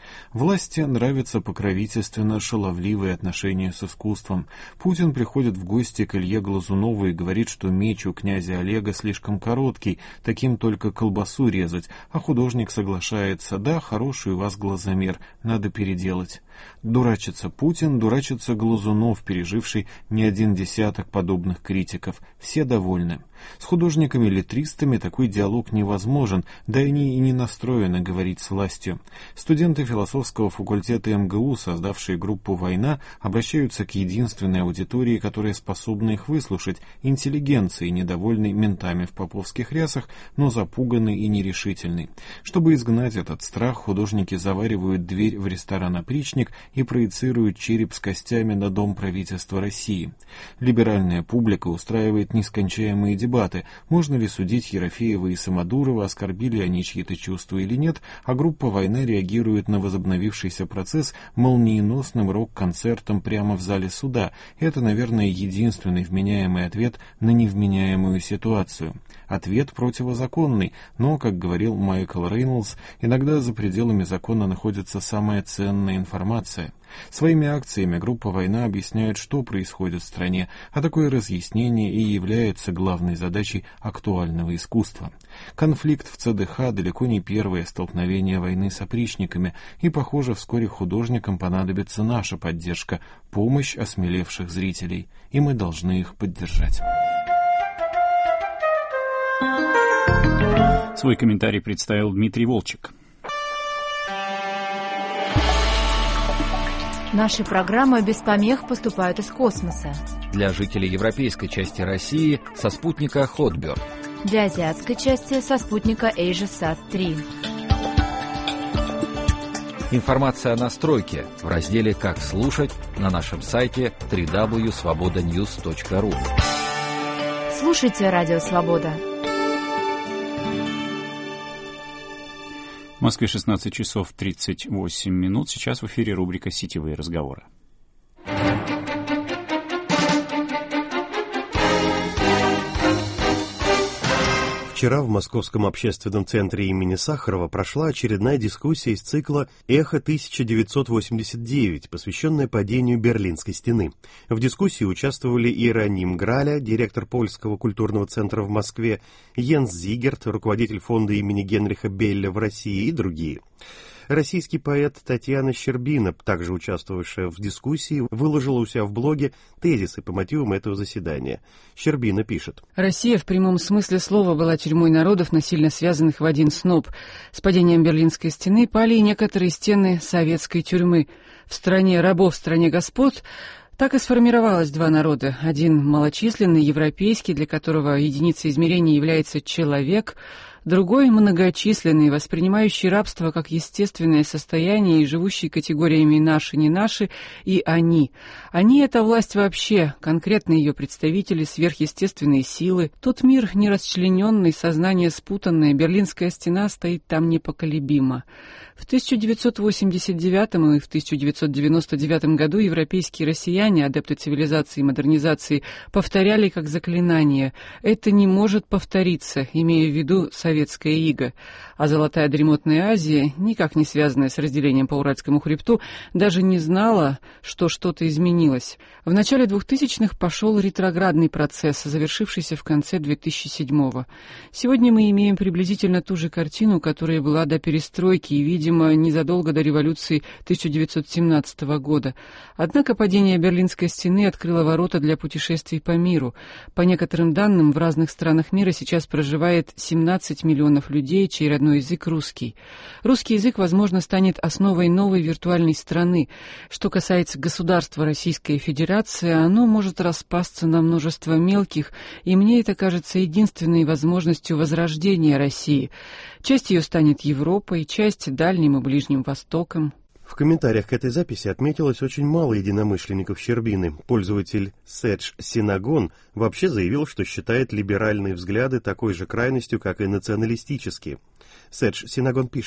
Власти нравятся покровительственно-шаловливые отношения с искусством. Путин приходит в гости к Илье Глазунову и говорит, что меч у князя Олега слишком короткий, таким только колбасу резать, а художник соглашается: да, хороший у вас глазомер, надо переделать. Дурачится Путин, дурачится Глазунов, переживший не один десяток подобных критиков. Все довольны. С художниками-леттристами такой диалог невозможен, да они и не настроены говорить с властью. Студенты философского факультета эм гэ у, создавшие группу «Война», обращаются к единственной аудитории, которая способна их выслушать, интеллигенции, недовольной ментами в поповских рясах, но запуганной и нерешительной. Чтобы изгнать этот страх, художники заваривают дверь в ресторан «Опричник» и проецируют череп с костями на Дом правительства России. Либеральная публика устраивает нескончаемые дебаты. Дебаты, можно ли судить Ерофеева и Самодурова, оскорбили они чьи-то чувства или нет, а группа «Война» реагирует на возобновившийся процесс молниеносным рок-концертом прямо в зале суда. Это, наверное, единственный вменяемый ответ на невменяемую ситуацию. Ответ противозаконный, но, как говорил Майкл Рейнольдс, иногда за пределами закона находится самая ценная информация. Своими акциями группа «Война» объясняет, что происходит в стране, а такое разъяснение и является главной задачей актуального искусства. Конфликт в цэ дэ ха далеко не первое столкновение «Войны» с опричниками, и, похоже, вскоре художникам понадобится наша поддержка, помощь осмелевших зрителей, и мы должны их поддержать. Свой комментарий представил Дмитрий Волчек. Наши программы без помех поступают из космоса. Для жителей европейской части России со спутника Hotbird. Для азиатской части со спутника AsiaSat три. Информация о настройке в разделе «Как слушать» на нашем сайте дабл ю дабл ю дабл ю точка свобода ньюс точка ру. Слушайте Радио Свобода. В Москве шестнадцать часов тридцать восемь минут. Сейчас в эфире рубрика «Сетевые разговоры». Вчера в Московском общественном центре имени Сахарова прошла очередная дискуссия из цикла «Эхо тысяча девятьсот восемьдесят девять», посвященная падению Берлинской стены. В дискуссии участвовали Иероним Граля, директор Польского культурного центра в Москве, Йенс Зигерт, руководитель фонда имени Генриха Белля в России и другие. Российский поэт Татьяна Щербина, также участвовавшая в дискуссии, выложила у себя в блоге тезисы по мотивам этого заседания. Щербина пишет: «Россия в прямом смысле слова была тюрьмой народов, насильно связанных в один сноп. С падением Берлинской стены пали и некоторые стены советской тюрьмы. В стране рабов, в стране господ так и сформировалось два народа. Один малочисленный, европейский, для которого единицей измерения является человек, другой многочисленный, воспринимающий рабство как естественное состояние и живущий категориями «наши», «не наши» и «они». Они — это власть вообще, конкретно ее представители, сверхъестественные силы. Тот мир нерасчлененный, сознание спутанное, Берлинская стена стоит там непоколебимо. В тысяча девятьсот восемьдесят девятом и в тысяча девятьсот девяносто девятом году европейские россияне, адепты цивилизации и модернизации, повторяли как заклинание: «Это не может повториться», имея в виду советская ига. А Золотая дремотная Азия, никак не связанная с разделением по Уральскому хребту, даже не знала, что что-то изменилось. В начале двухтысячных пошел ретроградный процесс, завершившийся в конце две тысячи седьмого. Сегодня мы имеем приблизительно ту же картину, которая была до перестройки и, видимо, незадолго до революции тысяча девятьсот семнадцатого года. Однако падение Берлинской стены открыло ворота для путешествий по миру. По некоторым данным, в разных странах мира сейчас проживает семнадцать миллионов людей, чей родной язык русский. Русский язык, возможно, станет основой новой виртуальной страны. Что касается государства Российской Федерации, оно может распасться на множество мелких, и мне это кажется единственной возможностью возрождения России. Часть ее станет Европой, часть — Дальним и Ближним Востоком. В комментариях к этой записи отметилось очень мало единомышленников Щербины. Пользователь Сэдж Синагон вообще заявил, что считает либеральные взгляды такой же крайностью, как и националистические. Сэдж Синагон пишет: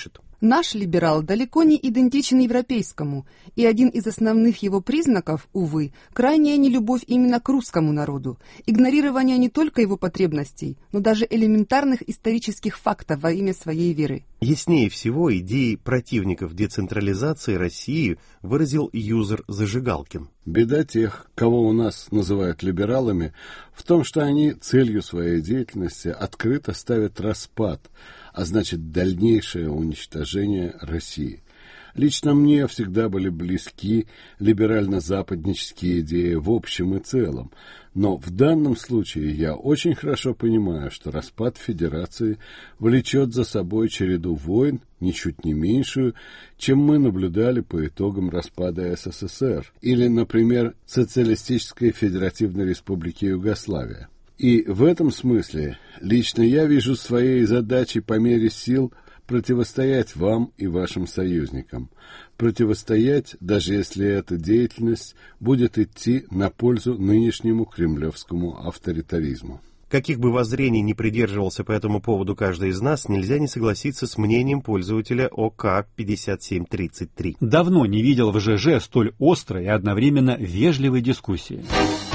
Наш либерал далеко не идентичен европейскому, и один из основных его признаков, увы, крайняя нелюбовь именно к русскому народу, игнорирование не только его потребностей, но даже элементарных исторических фактов во имя своей веры. Яснее всего идеи противников децентрализации России выразил юзер Зажигалкин. Беда тех, кого у нас называют либералами, в том, что они целью своей деятельности открыто ставят распад, а значит дальнейшее уничтожение России. Лично мне всегда были близки либерально-западнические идеи в общем и целом, но в данном случае я очень хорошо понимаю, что распад Федерации влечет за собой череду войн, ничуть не меньшую, чем мы наблюдали по итогам распада СССР или, например, Социалистической Федеративной Республики Югославия. И в этом смысле лично я вижу своей задачей по мере сил противостоять вам и вашим союзникам. Противостоять, даже если эта деятельность будет идти на пользу нынешнему кремлевскому авторитаризму. Каких бы воззрений ни придерживался по этому поводу каждый из нас, нельзя не согласиться с мнением пользователя О К пятьдесят семь тридцать три. Давно не видел в ЖЖ столь острой и одновременно вежливой дискуссии.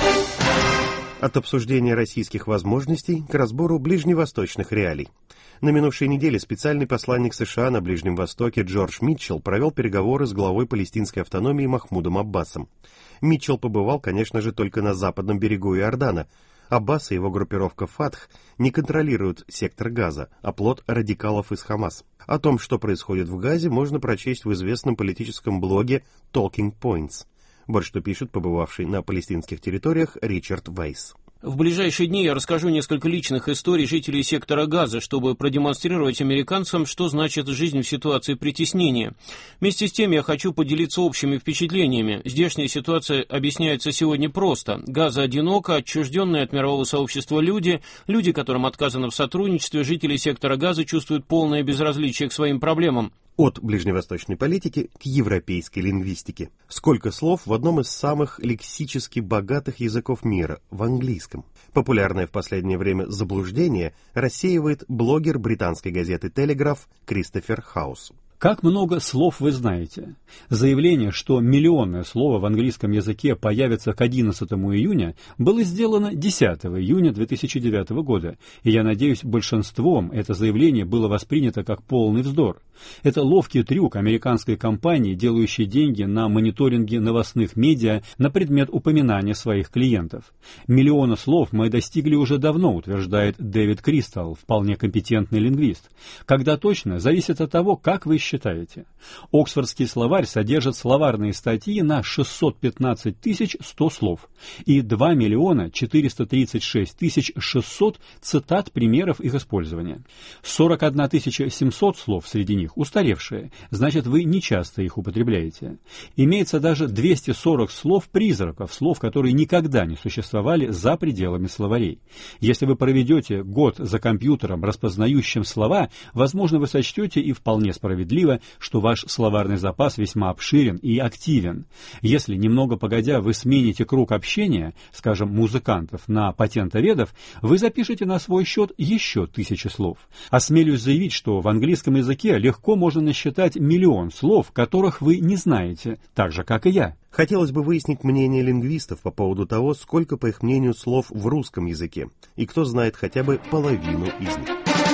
От обсуждения российских возможностей к разбору ближневосточных реалий. На минувшей неделе специальный посланник США на Ближнем Востоке Джордж Митчелл провел переговоры с главой палестинской автономии Махмудом Аббасом. Митчелл побывал, конечно же, только на западном берегу Иордана. Аббас и его группировка «Фатх» не контролируют сектор Газа, а плод радикалов из Хамас. О том, что происходит в Газе, можно прочесть в известном политическом блоге Talking Points. Вот что пишет побывавший на палестинских территориях Ричард Вейс. В ближайшие дни я расскажу несколько личных историй жителей сектора Газа, чтобы продемонстрировать американцам, что значит жизнь в ситуации притеснения. Вместе с тем я хочу поделиться общими впечатлениями. Здешняя ситуация объясняется сегодня просто. Газа одиноко, отчужденные от мирового сообщества люди, люди, которым отказано в сотрудничестве, жители сектора Газа чувствуют полное безразличие к своим проблемам. От ближневосточной политики к европейской лингвистике. Сколько слов в одном из самых лексически богатых языков мира, в английском. Популярное в последнее время заблуждение рассеивает блогер британской газеты «Телеграф» Кристофер Хаус. Как много слов вы знаете? Заявление, что миллионное слово в английском языке появится к одиннадцатому июня, было сделано десятого июня две тысячи девятого года, и я надеюсь, большинством это заявление было воспринято как полный вздор. Это ловкий трюк американской компании, делающей деньги на мониторинге новостных медиа на предмет упоминания своих клиентов. Миллиона слов мы достигли уже давно, утверждает Дэвид Кристал, вполне компетентный лингвист. Когда точно, зависит от того, как вы считаете. Оксфордский словарь содержит словарные статьи на шестьсот пятнадцать тысяч сто слов и два миллиона четыреста тридцать шесть тысяч шестьсот цитат примеров их использования. сорок одна тысяча семьсот слов среди них устаревшие, значит, вы не часто их употребляете. Имеется даже двести сорок слов-призраков, слов, которые никогда не существовали за пределами словарей. Если вы проведете год за компьютером, распознающим слова, возможно, вы сочтете и вполне справедливо, что ваш словарный запас весьма обширен и активен. Если немного погодя вы смените круг общения, скажем, музыкантов, на патентоведов, вы запишете на свой счет еще тысячи слов. Осмелюсь заявить, что в английском языке легко можно насчитать миллион слов, которых вы не знаете, так же, как и я. Хотелось бы выяснить мнение лингвистов по поводу того, сколько, по их мнению, слов в русском языке, и кто знает хотя бы половину из них.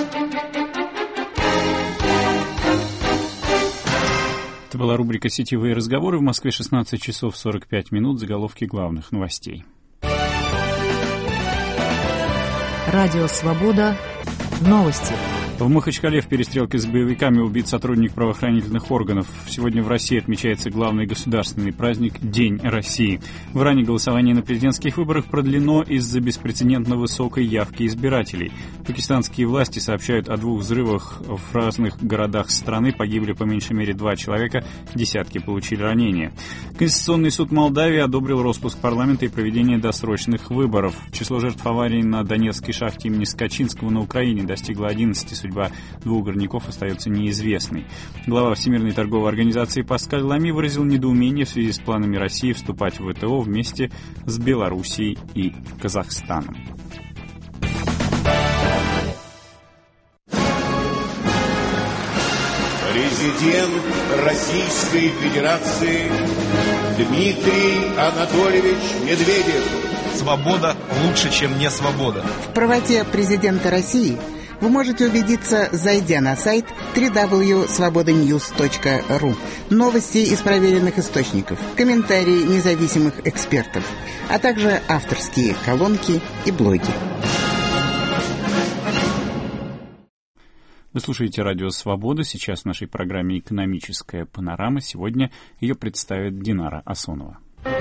Это была рубрика «Сетевые разговоры». В Москве шестнадцать часов сорок пять минут. Заголовки главных новостей. Радио «Свобода». Новости. В Махачкале в перестрелке с боевиками убит сотрудник правоохранительных органов. Сегодня в России отмечается главный государственный праздник «День России». В Иране голосование на президентских выборах продлено из-за беспрецедентно высокой явки избирателей. Пакистанские власти сообщают о двух взрывах в разных городах страны. Погибли по меньшей мере два человека, десятки получили ранения. Конституционный суд Молдавии одобрил распуск парламента и проведение досрочных выборов. Число жертв аварии на Донецкой шахте имени Скачинского на Украине достигло одиннадцати. Судьба двух горняков остается неизвестной. Глава Всемирной торговой организации Паскаль Лами выразил недоумение в связи с планами России вступать в ВТО вместе с Белоруссией и Казахстаном. президент Российской Федерации Дмитрий Анатольевич Медведев. Свобода лучше, чем не свобода. В правоте президента России вы можете убедиться, зайдя на сайт дабл ю дабл ю дабл ю точка свобода ньюс точка ру. Новости из проверенных источников, комментарии независимых экспертов, а также авторские колонки и блоги. Вы слушаете радио «Свобода». Сейчас в нашей программе «Экономическая панорама». Сегодня ее представит Динара Асонова.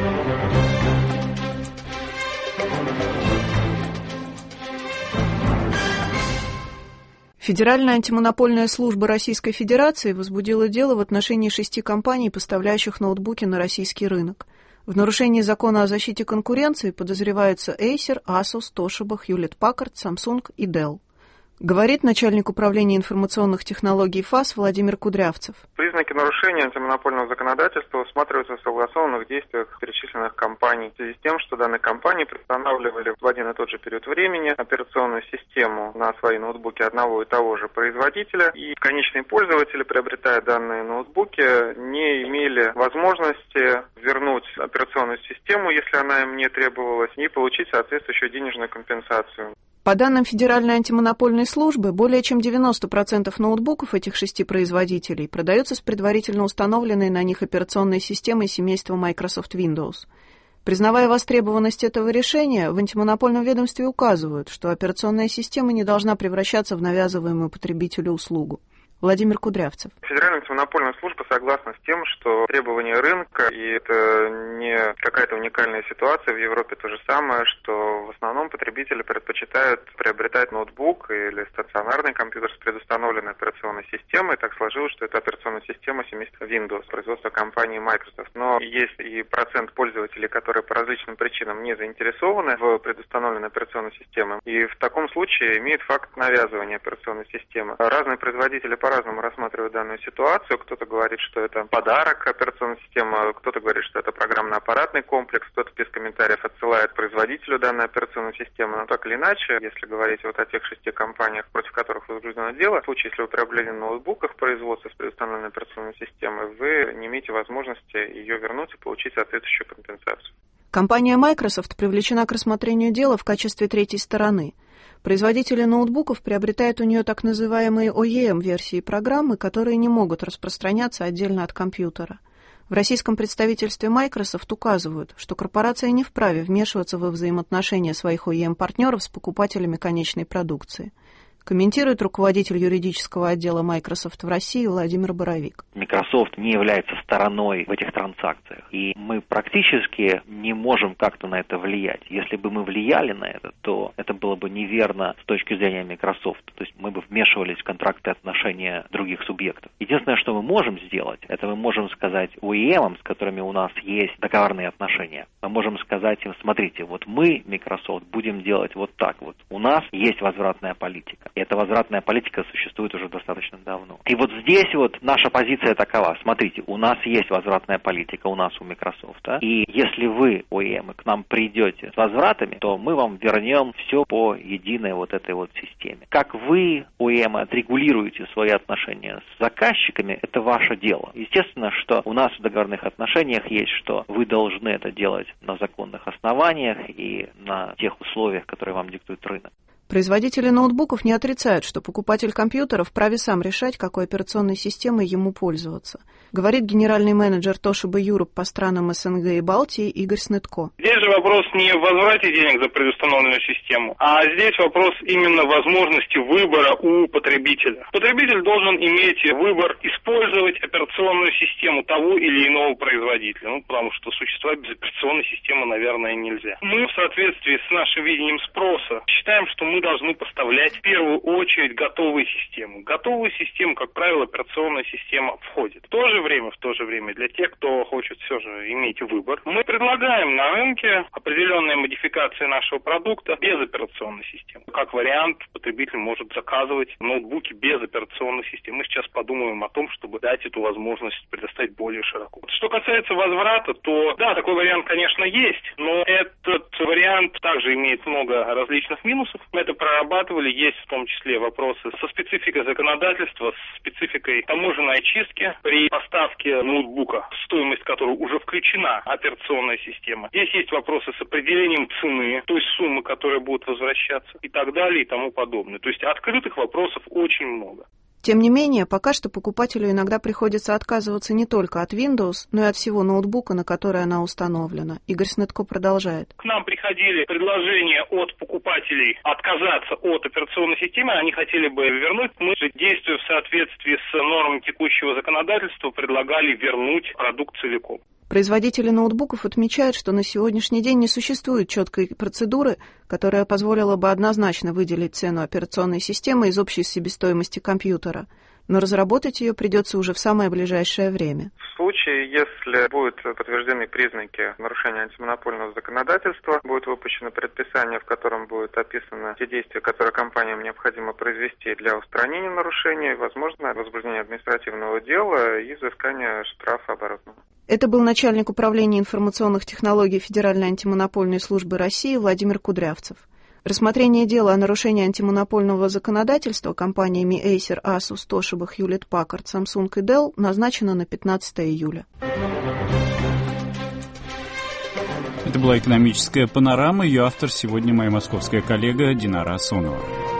Федеральная антимонопольная служба Российской Федерации возбудила дело в отношении шести компаний, поставляющих ноутбуки на российский рынок. В нарушении закона о защите конкуренции подозреваются Acer, Asus, Toshiba, Hewlett-Packard, Samsung и Dell. Говорит начальник управления информационных технологий ФАС Владимир Кудрявцев. Признаки нарушения антимонопольного законодательства усматриваются в согласованных действиях перечисленных компаний в связи с тем, что данные компании предустанавливали в один и тот же период времени операционную систему на свои ноутбуки одного и того же производителя, и конечные пользователи, приобретая данные ноутбуки, не имели возможности вернуть операционную систему, если она им не требовалась, и получить соответствующую денежную компенсацию. По данным Федеральной антимонопольной службы, более чем девяносто процентов ноутбуков этих шести производителей продаются с предварительно установленной на них операционной системой семейства Microsoft Windows. Признавая востребованность этого решения, в антимонопольном ведомстве указывают, что операционная система не должна превращаться в навязываемую потребителю услугу. Владимир Кудрявцев. Федеральная антимонопольная служба согласна с тем, что требования рынка, и это не какая-то уникальная ситуация, в Европе то же самое, что в основном потребители предпочитают приобретать ноутбук или стационарный компьютер с предустановленной операционной системой. Так сложилось, что это операционная система семейства Windows, производства компании Microsoft. Но есть и процент пользователей, которые по различным причинам не заинтересованы в предустановленной операционной системе. И в таком случае имеет факт навязывания операционной системы. Разные производители по по-разному рассматривают данную ситуацию. Кто-то говорит, что это подарок операционной системы, кто-то говорит, что это программно-аппаратный комплекс, кто-то без комментариев отсылает производителю данной операционной системы. Но так или иначе, если говорить вот о тех шести компаниях, против которых возбуждено дело, в случае, если вы приобрели ноутбук в производстве с предустановленной операционной системой, вы не имеете возможности ее вернуть и получить соответствующую компенсацию. Компания Microsoft привлечена к рассмотрению дела в качестве третьей стороны. Производители ноутбуков приобретают у нее так называемые о и эм-версии программы, которые не могут распространяться отдельно от компьютера. В российском представительстве Microsoft указывают, что корпорация не вправе вмешиваться во взаимоотношения своих о и эм-партнеров с покупателями конечной продукции. Комментирует руководитель юридического отдела Microsoft в России Владимир Боровик. Microsoft не является стороной в этих транзакциях, и мы практически не можем как-то на это влиять. Если бы мы влияли на это, то это было бы неверно с точки зрения Microsoft. То есть мы бы вмешивались в контракты и отношения других субъектов. Единственное, что мы можем сделать, это мы можем сказать о и эм, с которыми у нас есть договорные отношения. Мы можем сказать им: смотрите, вот мы, Microsoft, будем делать вот так вот. У нас есть возвратная политика. И эта возвратная политика существует уже достаточно давно. И вот здесь вот наша позиция такова. Смотрите, у нас есть возвратная политика, у нас у Microsoft. Да? И если вы, о и эм, к нам придете с возвратами, то мы вам вернем все по единой вот этой вот системе. Как вы, о и эм, отрегулируете свои отношения с заказчиками, это ваше дело. Естественно, что у нас в договорных отношениях есть, что вы должны это делать на законных основаниях и на тех условиях, которые вам диктует рынок. Производители ноутбуков не отрицают, что покупатель компьютера вправе сам решать, какой операционной системой ему пользоваться. Говорит генеральный менеджер Toshiba Europe по странам эс эн гэ и Балтии Игорь Снытко. Здесь же вопрос не в возврате денег за предустановленную систему, а здесь вопрос именно возможности выбора у потребителя. Потребитель должен иметь выбор использовать операционную систему того или иного производителя, ну, потому что существовать без операционной системы, наверное, нельзя. Мы в соответствии с нашим видением спроса считаем, что мы должны поставлять в первую очередь готовые системы. Готовую систему, как правило, операционная система входит. В то же время, в то же время, для тех, кто хочет все же иметь выбор, мы предлагаем на рынке определенные модификации нашего продукта без операционной системы. Как вариант, потребитель может заказывать ноутбуки без операционной системы. Мы сейчас подумаем о том, чтобы дать эту возможность предоставить более широко. Что касается возврата, то да, такой вариант, конечно, есть, но этот вариант также имеет много различных минусов. Это это прорабатывали. Есть в том числе вопросы со спецификой законодательства, с спецификой таможенной очистки при поставке ноутбука, в стоимость которой уже включена операционная система. Здесь есть вопросы с определением цены, той суммы, которая будет возвращаться, и так далее, и тому подобное. То есть открытых вопросов очень много. Тем не менее, пока что покупателю иногда приходится отказываться не только от Windows, но и от всего ноутбука, на который она установлена. Игорь Снытко продолжает. К нам приходили предложения от покупателей отказаться от операционной системы, они хотели бы вернуть. Мы же, действуя в соответствии с нормами текущего законодательства, предлагали вернуть продукт целиком. Производители ноутбуков отмечают, что на сегодняшний день не существует четкой процедуры, которая позволила бы однозначно выделить цену операционной системы из общей себестоимости компьютера. Но разработать ее придется уже в самое ближайшее время. В случае, если будут подтверждены признаки нарушения антимонопольного законодательства, будет выпущено предписание, в котором будут описаны те действия, которые компаниям необходимо произвести для устранения нарушений, возможно, возбуждение административного дела и взыскание штрафа оборотного. Это был начальник управления информационных технологий Федеральной антимонопольной службы России Владимир Кудрявцев. Рассмотрение дела о нарушении антимонопольного законодательства компаниями Acer, Asus, Toshiba, Hewlett Packard, Samsung и Dell назначено на пятнадцатое июля. Это была экономическая панорама. Ее автор сегодня моя московская коллега Динара Асонова.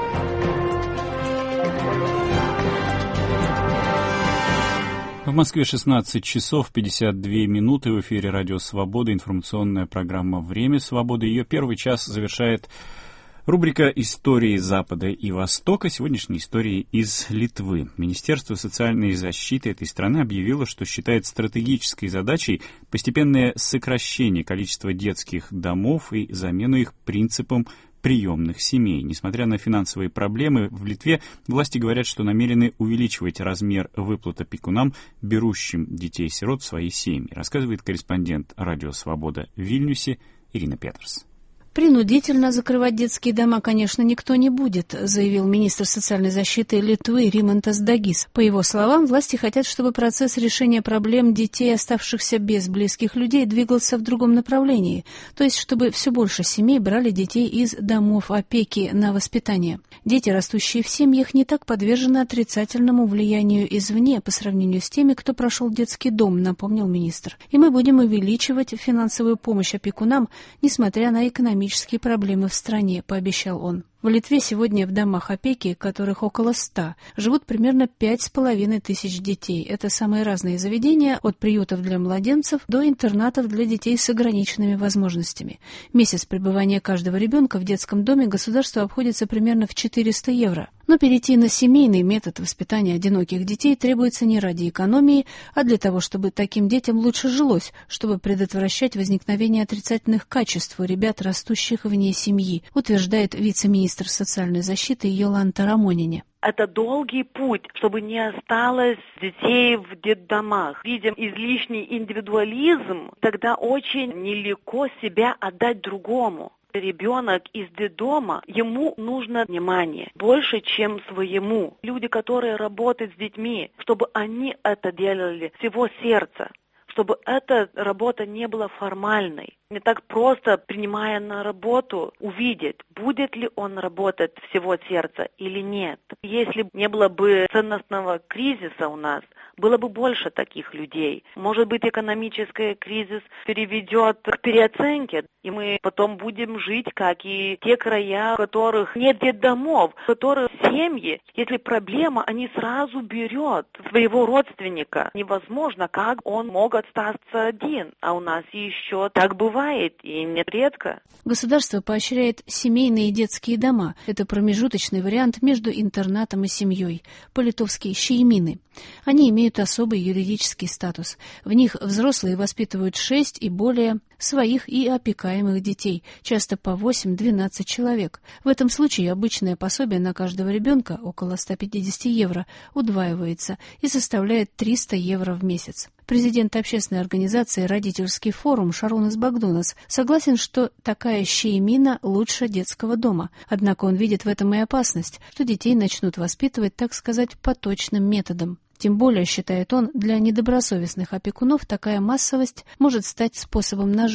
В Москве шестнадцать часов пятьдесят две минуты. В эфире радио «Свобода», информационная программа «Время свободы». Ее первый час завершает рубрика «Истории Запада и Востока». Сегодняшней истории из Литвы. Министерство социальной защиты этой страны объявило, что считает стратегической задачей постепенное сокращение количества детских домов и замену их принципом приемных семей. Несмотря на финансовые проблемы, в Литве власти говорят, что намерены увеличивать размер выплат опекунам, берущим детей-сирот в свои семьи, рассказывает корреспондент «Радио Свобода» в Вильнюсе Ирина Петерс. Принудительно закрывать детские дома, конечно, никто не будет, заявил министр социальной защиты Литвы Римантас Дагис. По его словам, власти хотят, чтобы процесс решения проблем детей, оставшихся без близких людей, двигался в другом направлении, то есть чтобы все больше семей брали детей из домов опеки на воспитание. Дети, растущие в семьях, не так подвержены отрицательному влиянию извне по сравнению с теми, кто прошел детский дом, напомнил министр. И мы будем увеличивать финансовую помощь опекунам, несмотря на экономические проблемы в стране, пообещал он. В Литве сегодня в домах опеки, которых около ста, живут примерно пять с половиной тысяч детей. Это самые разные заведения, от приютов для младенцев до интернатов для детей с ограниченными возможностями. Месяц пребывания каждого ребенка в детском доме государству обходится примерно в четыреста евро. Но перейти на семейный метод воспитания одиноких детей требуется не ради экономии, а для того, чтобы таким детям лучше жилось, чтобы предотвращать возникновение отрицательных качеств у ребят, растущих вне семьи, утверждает вице-министр социальной защиты Йоланта Рамонине. Это долгий путь, чтобы не осталось детей в детдомах. Видим излишний индивидуализм, тогда очень нелегко себя отдать другому. Ребенок из детдома, ему нужно внимание больше, чем своему. Люди, которые работают с детьми, чтобы они это делали всего сердца, чтобы эта работа не была формальной. Не так просто, принимая на работу, увидеть, будет ли он работать всего сердца или нет. Если не было бы ценностного кризиса у нас, было бы больше таких людей. Может быть, экономический кризис переведет к переоценке, и мы потом будем жить, как и те края, в которых нет детдомов, в которых семьи, если проблема, они сразу берут своего родственника. Невозможно, как он мог остаться один, а у нас еще так бывает. И не редко. Государство поощряет семейные детские дома. Это промежуточный вариант между интернатом и семьей. По-литовски «шеймины». Они имеют особый юридический статус. В них взрослые воспитывают шесть и более своих и опекаемых детей, часто по восемь-двенадцать человек. В этом случае обычное пособие на каждого ребенка, около ста пятидесяти евро, удваивается и составляет триста евро в месяц. Президент общественной организации «Родительский форум» Шарунас Багдунас согласен, что такая шеймина лучше детского дома. Однако он видит в этом и опасность, что детей начнут воспитывать, так сказать, поточным методом. Тем более, считает он, для недобросовестных опекунов такая массовость может стать способом наживы.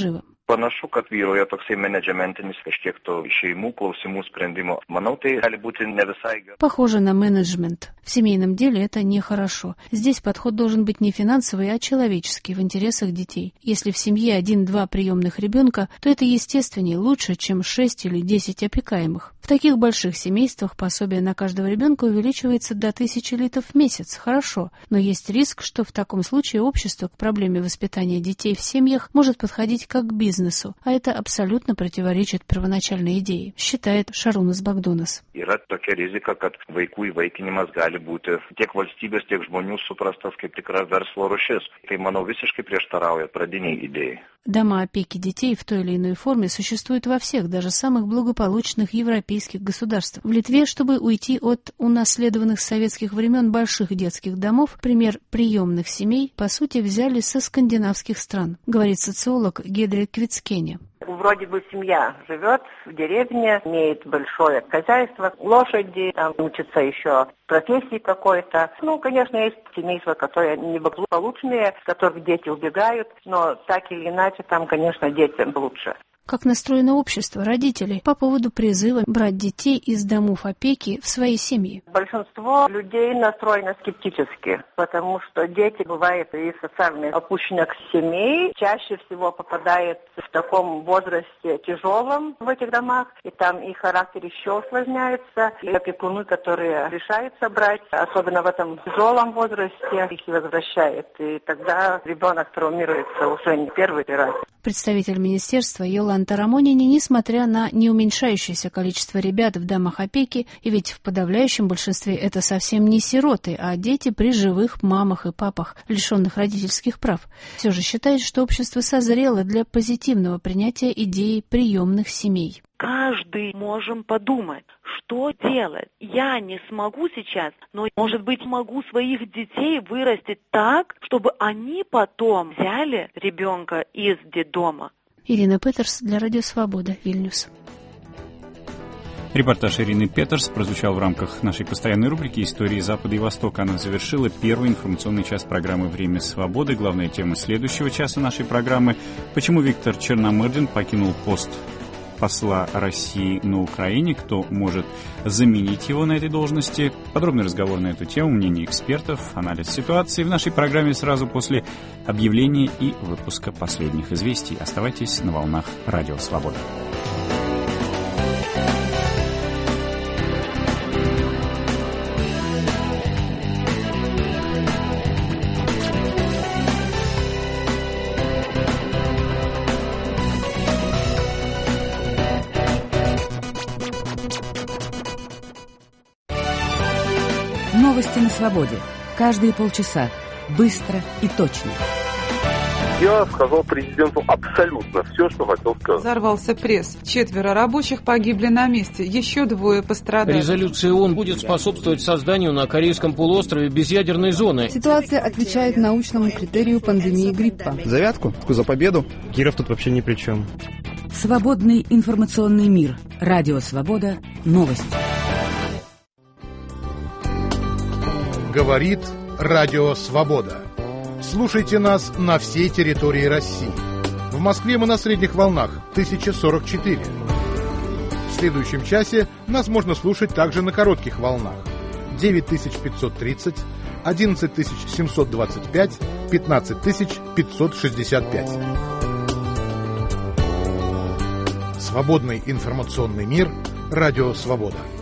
Panašu, kad vyrauja toksai menedžmentinis kažkiek to šeimų klausimų sprendimo. Manau, tai gali būti не visai gerai. Похоже на менеджмент. В семейном деле это нехорошо. Здесь подход должен быть не финансовый, а человеческий, в интересах детей. Если в семье один-два приемных ребенка, то это естественнее, лучше, чем шесть или десять опекаемых. В таких больших семействах пособие на каждого ребенка увеличивается до тысячи литов в месяц. Хорошо, но есть риск, что в таком случае общество к проблеме воспитания детей в семьях может подходить как к бизнесу, а это абсолютно противоречит первоначальной идее, считает Шарунас Багдонас. Yra tokia rizika, kad vaikų įvaikinimas gali būti tiek valstybės, tiek žmonių suprastas kaip tikra verslo rūšis. Tai, manau, visiškai prieštarauja pradiniai idėjai. Дома опеки детей в той или иной форме существуют во всех, даже самых благополучных европейских государствах. В Литве, чтобы уйти от унаследованных с советских времен больших детских домов, пример приемных семей, по сути, взяли со скандинавских стран, говорит социолог Гедре Квицкене. Вроде бы семья живет в деревне, имеет большое хозяйство, лошади, там учится еще профессии какой-то. Ну, конечно, есть семейства, которые неблагополучные, с которых дети убегают, но так или иначе там, конечно, детям лучше. Как настроено общество, родители, по поводу призыва брать детей из домов опеки в свои семьи? Большинство людей настроено скептически, потому что дети бывают из социально опущенных семей, чаще всего попадают в таком возрасте тяжелом в этих домах, и там их характер еще усложняется, и опекуны, которые решаются брать, особенно в этом тяжелом возрасте, их возвращают, и тогда ребенок травмируется уже не первый раз. Представитель министерства Йоланта Рамонини, несмотря на неуменьшающееся количество ребят в домах опеки, и ведь в подавляющем большинстве это совсем не сироты, а дети при живых мамах и папах, лишенных родительских прав, все же считает, что общество созрело для позитивного принятия идеи приемных семей. Каждый можем подумать, что делать. Я не смогу сейчас, но, может быть, могу своих детей вырастить так, чтобы они потом взяли ребенка из детдома. Ирина Петерс для Радио Свобода, Вильнюс. Репортаж Ирины Петерс прозвучал в рамках нашей постоянной рубрики «Истории Запада и Востока». Она завершила первый информационный час программы «Время свободы». Главная тема следующего часа нашей программы – почему Виктор Черномырдин покинул пост посла России на Украине, кто может заменить его на этой должности. Подробный разговор на эту тему, мнение экспертов, анализ ситуации в нашей программе сразу после объявления и выпуска последних известий. Оставайтесь на волнах Радио Свобода. Новости на свободе. Каждые полчаса. Быстро и точно. Я сказал президенту абсолютно все, что хотел сказать. Взорвался пресс. Четверо рабочих погибли на месте. Еще двое пострадали. Резолюция ООН будет способствовать созданию на Корейском полуострове безъядерной зоны. Ситуация отвечает научному критерию пандемии гриппа. За Вятку? За победу? Киров тут вообще ни при чем. Свободный информационный мир. Радио Свобода. Новости. Говорит Радио Свобода. Слушайте нас на всей территории России. В Москве мы на средних волнах тысяча сорок четыре. В следующем часе нас можно слушать также на коротких волнах девять тысяч пятьсот тридцать, одиннадцать тысяч семьсот двадцать пять, пятнадцать тысяч пятьсот шестьдесят пять. Свободный информационный мир. Радио Свобода.